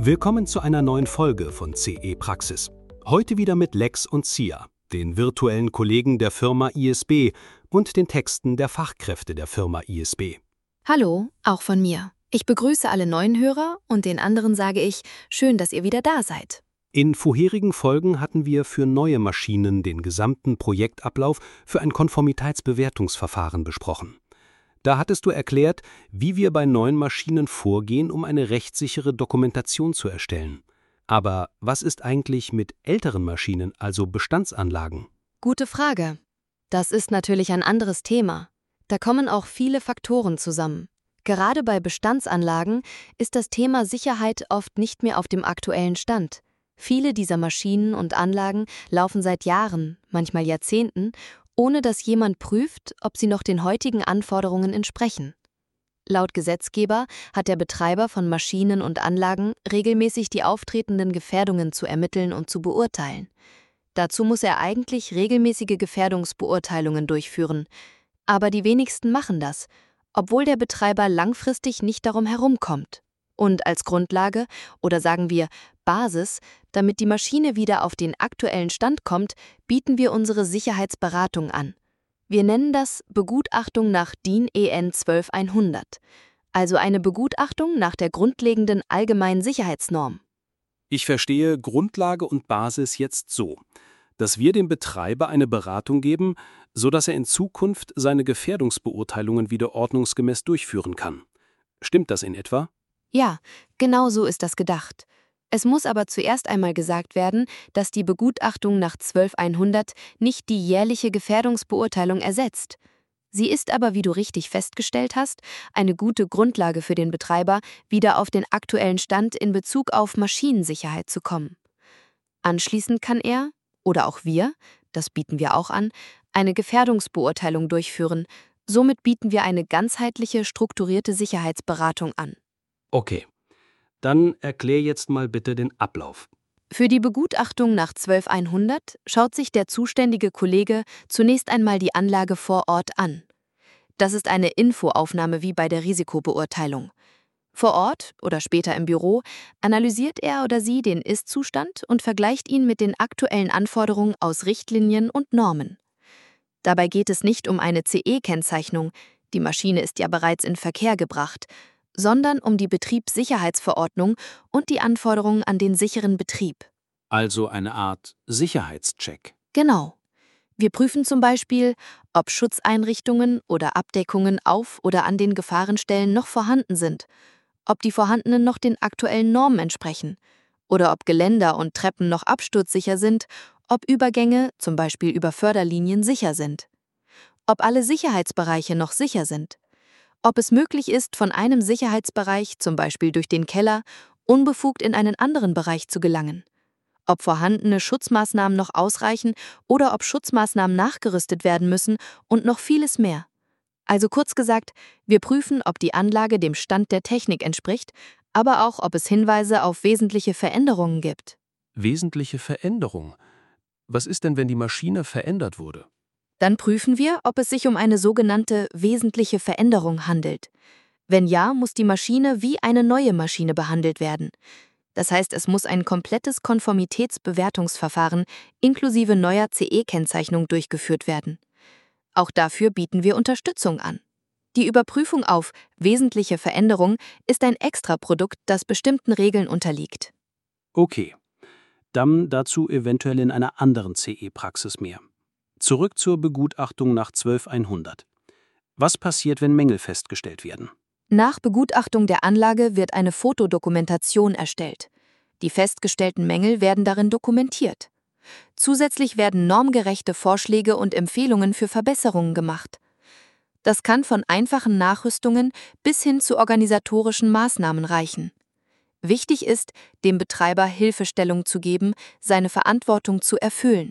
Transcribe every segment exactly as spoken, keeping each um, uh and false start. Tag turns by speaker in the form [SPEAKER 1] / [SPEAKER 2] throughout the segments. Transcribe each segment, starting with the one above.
[SPEAKER 1] Willkommen zu einer neuen Folge von C E Praxis. Heute wieder mit Lex und Sia, den virtuellen Kollegen der Firma I S B und den Texten der Fachkräfte der Firma I S B.
[SPEAKER 2] Hallo, auch von mir. Ich begrüße alle neuen Hörer und den anderen sage ich, schön, dass ihr wieder da seid.
[SPEAKER 1] In vorherigen Folgen hatten wir für neue Maschinen den gesamten Projektablauf für ein Konformitätsbewertungsverfahren besprochen. Da hattest du erklärt, wie wir bei neuen Maschinen vorgehen, um eine rechtssichere Dokumentation zu erstellen. Aber was ist eigentlich mit älteren Maschinen, also Bestandsanlagen?
[SPEAKER 2] Gute Frage. Das ist natürlich ein anderes Thema. Da kommen auch viele Faktoren zusammen. Gerade bei Bestandsanlagen ist das Thema Sicherheit oft nicht mehr auf dem aktuellen Stand. Viele dieser Maschinen und Anlagen laufen seit Jahren, manchmal Jahrzehnten, ohne dass jemand prüft, ob sie noch den heutigen Anforderungen entsprechen. Laut Gesetzgeber hat der Betreiber von Maschinen und Anlagen regelmäßig die auftretenden Gefährdungen zu ermitteln und zu beurteilen. Dazu muss er eigentlich regelmäßige Gefährdungsbeurteilungen durchführen. Aber die wenigsten machen das, obwohl der Betreiber langfristig nicht darum herumkommt. Und als Grundlage, oder sagen wir Basis, damit die Maschine wieder auf den aktuellen Stand kommt, bieten wir unsere Sicherheitsberatung an. Wir nennen das Begutachtung nach D I N E N zwölf hundert, also eine Begutachtung nach der grundlegenden allgemeinen Sicherheitsnorm.
[SPEAKER 1] Ich verstehe Grundlage und Basis jetzt so, dass wir dem Betreiber eine Beratung geben, sodass er in Zukunft seine Gefährdungsbeurteilungen wieder ordnungsgemäß durchführen kann. Stimmt das in etwa?
[SPEAKER 2] Ja, genau so ist das gedacht. Es muss aber zuerst einmal gesagt werden, dass die Begutachtung nach zwölf hundert nicht die jährliche Gefährdungsbeurteilung ersetzt. Sie ist aber, wie du richtig festgestellt hast, eine gute Grundlage für den Betreiber, wieder auf den aktuellen Stand in Bezug auf Maschinensicherheit zu kommen. Anschließend kann er, oder auch wir, das bieten wir auch an, eine Gefährdungsbeurteilung durchführen. Somit bieten wir eine ganzheitliche, strukturierte Sicherheitsberatung an.
[SPEAKER 1] Okay, dann erklär jetzt mal bitte den Ablauf.
[SPEAKER 2] Für die Begutachtung nach zwölf hundert schaut sich der zuständige Kollege zunächst einmal die Anlage vor Ort an. Das ist eine Infoaufnahme wie bei der Risikobeurteilung. Vor Ort oder später im Büro analysiert er oder sie den Ist-Zustand und vergleicht ihn mit den aktuellen Anforderungen aus Richtlinien und Normen. Dabei geht es nicht um eine C E-Kennzeichnung, die Maschine ist ja bereits in Verkehr gebracht, sondern um die Betriebssicherheitsverordnung und die Anforderungen an den sicheren Betrieb.
[SPEAKER 1] Also eine Art Sicherheitscheck.
[SPEAKER 2] Genau. Wir prüfen zum Beispiel, ob Schutzeinrichtungen oder Abdeckungen auf oder an den Gefahrenstellen noch vorhanden sind, ob die vorhandenen noch den aktuellen Normen entsprechen oder ob Geländer und Treppen noch absturzsicher sind, ob Übergänge, zum Beispiel über Förderlinien, sicher sind, ob alle Sicherheitsbereiche noch sicher sind, ob es möglich ist, von einem Sicherheitsbereich, zum Beispiel durch den Keller, unbefugt in einen anderen Bereich zu gelangen, ob vorhandene Schutzmaßnahmen noch ausreichen oder ob Schutzmaßnahmen nachgerüstet werden müssen und noch vieles mehr. Also kurz gesagt, wir prüfen, ob die Anlage dem Stand der Technik entspricht, aber auch, ob es Hinweise auf wesentliche Veränderungen gibt.
[SPEAKER 1] Wesentliche Veränderung? Was ist denn, wenn die Maschine verändert wurde?
[SPEAKER 2] Dann prüfen wir, ob es sich um eine sogenannte wesentliche Veränderung handelt. Wenn ja, muss die Maschine wie eine neue Maschine behandelt werden. Das heißt, es muss ein komplettes Konformitätsbewertungsverfahren inklusive neuer C E-Kennzeichnung durchgeführt werden. Auch dafür bieten wir Unterstützung an. Die Überprüfung auf wesentliche Veränderung ist ein Extraprodukt, das bestimmten Regeln unterliegt.
[SPEAKER 1] Okay, dann dazu eventuell in einer anderen C E-Praxis mehr. Zurück zur Begutachtung nach zwölf hundert. Was passiert, wenn Mängel festgestellt werden?
[SPEAKER 2] Nach Begutachtung der Anlage wird eine Fotodokumentation erstellt. Die festgestellten Mängel werden darin dokumentiert. Zusätzlich werden normgerechte Vorschläge und Empfehlungen für Verbesserungen gemacht. Das kann von einfachen Nachrüstungen bis hin zu organisatorischen Maßnahmen reichen. Wichtig ist, dem Betreiber Hilfestellung zu geben, seine Verantwortung zu erfüllen.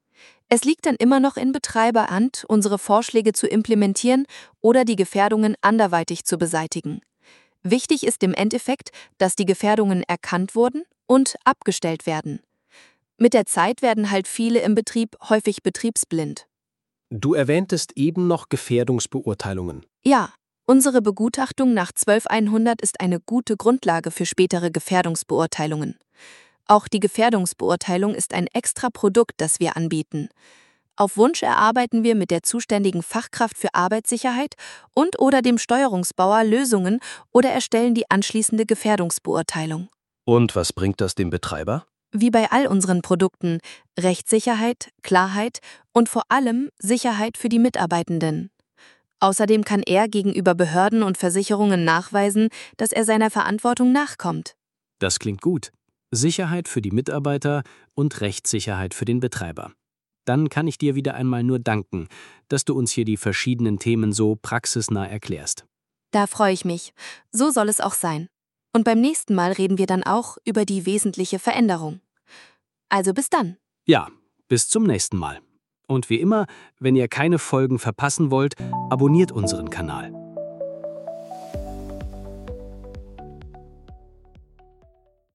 [SPEAKER 2] Es liegt dann immer noch in Betreiberhand, unsere Vorschläge zu implementieren oder die Gefährdungen anderweitig zu beseitigen. Wichtig ist im Endeffekt, dass die Gefährdungen erkannt wurden und abgestellt werden. Mit der Zeit werden halt viele im Betrieb häufig betriebsblind.
[SPEAKER 1] Du erwähntest eben noch Gefährdungsbeurteilungen.
[SPEAKER 2] Ja,
[SPEAKER 3] Unsere Begutachtung nach zwölf hundert ist eine gute Grundlage für spätere Gefährdungsbeurteilungen. Auch die Gefährdungsbeurteilung ist ein extra Produkt, das wir anbieten. Auf Wunsch erarbeiten wir mit der zuständigen Fachkraft für Arbeitssicherheit und/oder dem Steuerungsbauer Lösungen oder erstellen die anschließende Gefährdungsbeurteilung.
[SPEAKER 4] Und was bringt das dem Betreiber?
[SPEAKER 3] Wie bei all unseren Produkten, Rechtssicherheit, Klarheit und vor allem Sicherheit für die Mitarbeitenden. Außerdem kann er gegenüber Behörden und Versicherungen nachweisen, dass er seiner Verantwortung nachkommt.
[SPEAKER 1] Das klingt gut. Sicherheit für die Mitarbeiter und Rechtssicherheit für den Betreiber. Dann kann ich dir wieder einmal nur danken, dass du uns hier die verschiedenen Themen so praxisnah erklärst.
[SPEAKER 3] Da freue ich mich. So soll es auch sein. Und beim nächsten Mal reden wir dann auch über die wesentliche Veränderung. Also bis dann.
[SPEAKER 1] Ja, bis zum nächsten Mal. Und wie immer, wenn ihr keine Folgen verpassen wollt, abonniert unseren Kanal.